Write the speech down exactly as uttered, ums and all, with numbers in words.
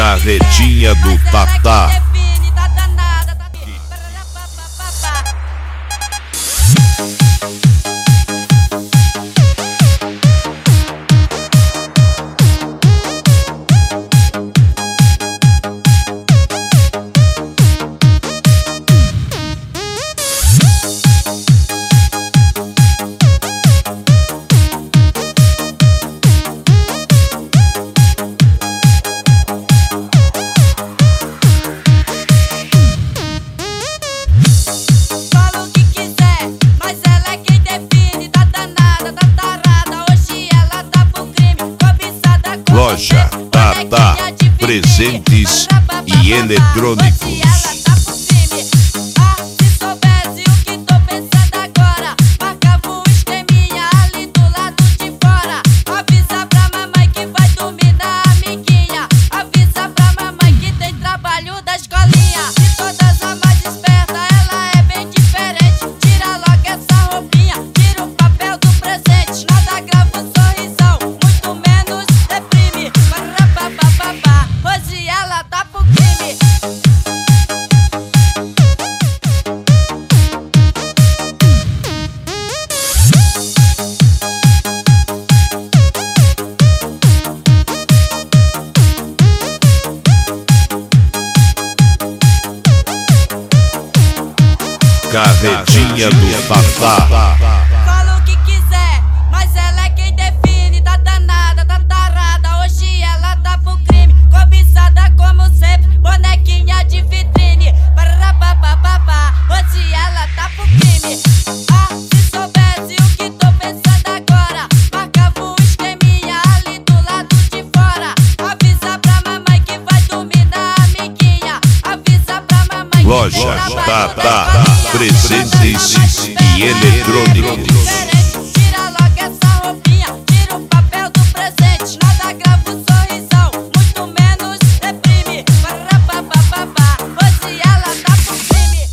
Carretinha do Tatá. Loja Tatá, presentes e eletrônicos. Carretinha do Tatá. Fala o que quiser, mas ela é quem define. Tá danada, tá tarada, hoje ela tá pro crime. Cobiçada como sempre, bonequinha de vitrine. Pararapapapá, hoje ela tá pro crime. Ah, se soubesse o que tô pensando agora, marcava um esqueminha ali do lado de fora. Avisa pra mamãe que vai dormir na amiguinha. Avisa pra mamãe que Loja Tatá, presentes e eletrônicos.